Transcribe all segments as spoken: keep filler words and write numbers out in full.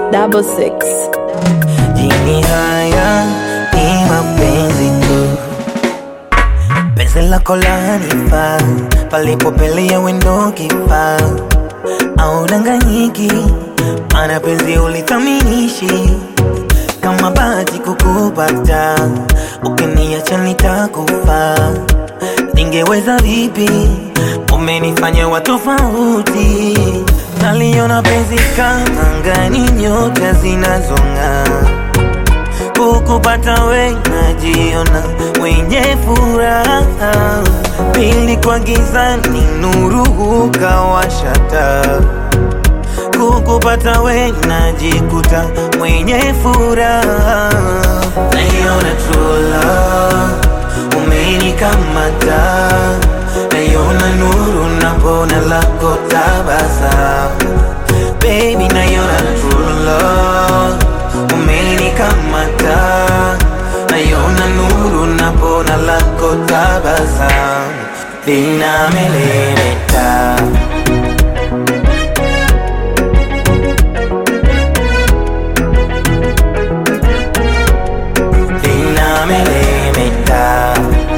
double six. Jini haya ni mapenzi tu, penzi lako lanifaa, palipopelea wendo kifaa. Au danganyiki, mana penzi ulithaminishi, kama bahati kukupata, ukiniacha nitakufa. Ningeweza vipi, umenifanya wa tofauti. Naliona penzi kama angani, nyota zinazong'aa. Kukupata we najiona mwenye furaha. Pili kwa gizani, nuru ukawasha taa. Kukupata we najikuta mwenye furaha. Naiona true love, umenikamata. Naiona nuru napona lako tabasamu. Baby, naiona true love, umenikamata. Naiona nuru napona lako tabasamu. Linamelemeta, linamelemeta.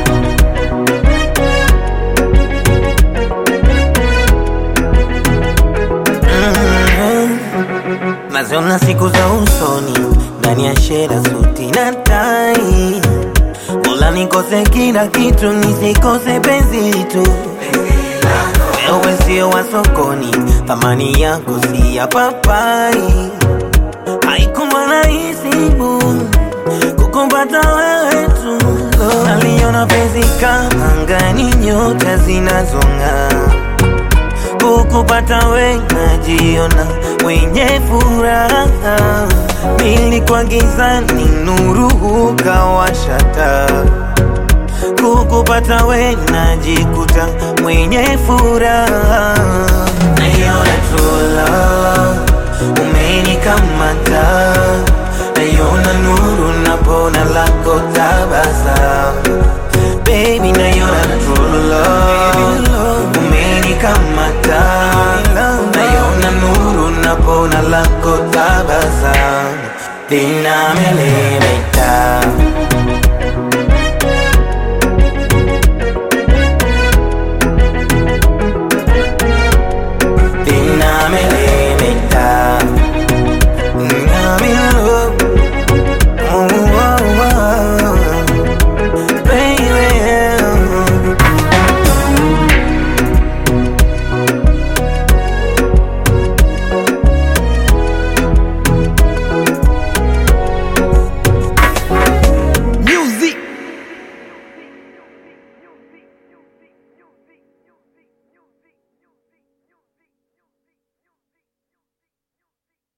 Mm-hmm. Naziona siku za usoni, ndani ya shela suti na tai. Mola nikose kila kitu, nisikose penzi tu. Wewe sio wa sokoni, thamani yako si ya papai. Haikuwa rahisi bu, kukupata wewe tu. Naliona penzi kama angani, nyota zinazong'aa. Kukupata we najiona mwenye furaha. Pili kwa gizani, nuru ukawasha taa. Kukupata we najikuta mwenye furaha. Naiona true love, umenikamata. Naiona nuru napona lako tabasamu. Baby, naiona true love, umenikamata. Naiona nuru napona lako tabasamu. Linamelemeta.